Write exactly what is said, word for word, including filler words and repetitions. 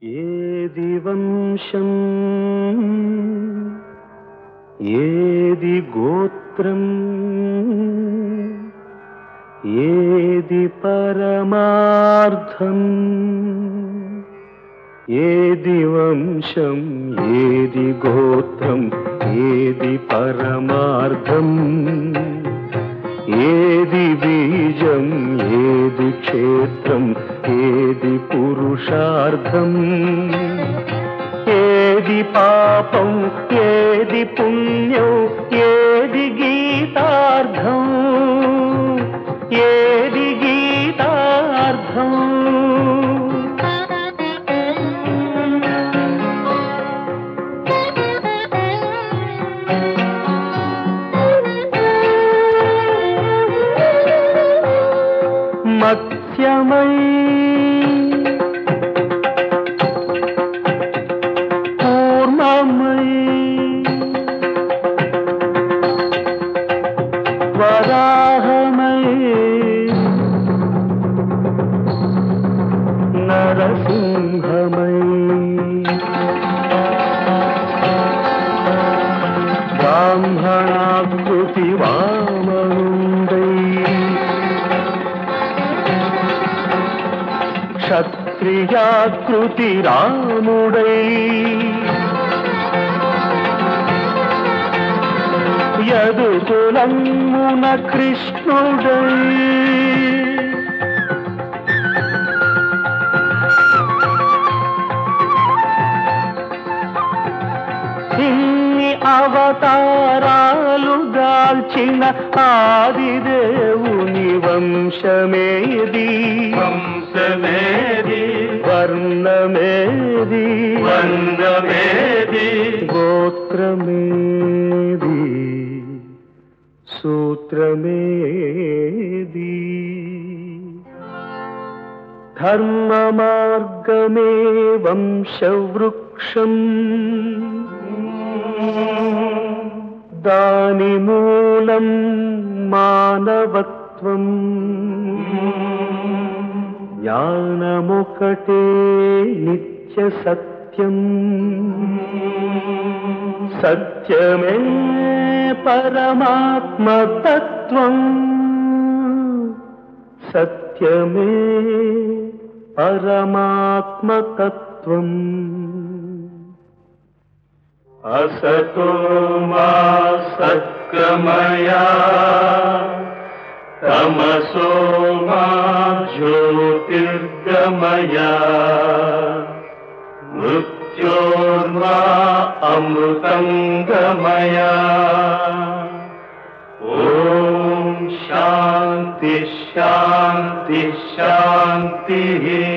ఏది వంశం ఏది గోత్రం ఏది పరమార్థం ఏది వంశం ఏది గోత్రం ఏది పరమార్థం ఏది బీజం ఏది క్షేత్రం ఏది పురుషార్థం ఏది పాపం ఏది పుణ్యం ఏది గీతార్థం ఏది గీతార్థం మత్స్యమై పూర్ణమై వరాహమై నరసింహమై బ్రాహ్మణాకృతి వామనుండై క్షత్రియాకృతి రాముడై యదుకులమున కృష్ణుడై ఇన్ని అవతారాలు దాల్చిన ఆదిదేవుని వంశమేది వంశమేది వర్ణమేది వర్ణమేది గోత్రమేది సూత్రమేది ధర్మ మార్గమే వంశవృక్షం దాని మూలం మానవత్వం జ్ఞానమొకటే నిత్య సత్యం సత్యమే పరమాత్మతత్వం సత్యమే పరమాత్మతత్వం అసతో మా సత్కమయ తమసో మా జ్యోతిర్గమయ మృత్యోర్మా అమృతంగమయ ఓం శాంతి శాంతి శాంతి